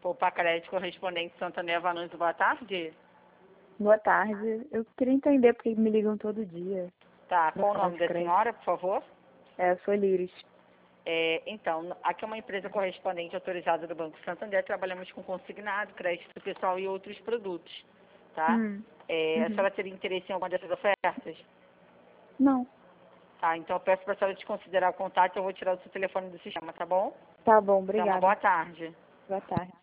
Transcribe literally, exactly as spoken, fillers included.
Opa, crédito correspondente Santander Vanucci, boa tarde. Boa tarde. Eu queria entender porque me ligam todo dia. Tá, Pra qual o falar nome de da crédito. senhora, por favor? É, eu sou Líris. É, então, aqui é uma empresa correspondente autorizada do Banco Santander, trabalhamos com consignado, crédito pessoal e outros produtos, tá? Hum. É, a Uhum. senhora teria interesse em alguma dessas ofertas? Não. Tá, então eu peço para a senhora desconsiderar o contato, eu vou tirar o seu telefone do sistema, tá bom? Tá bom, Então, uma obrigada. boa tarde. Boa tarde.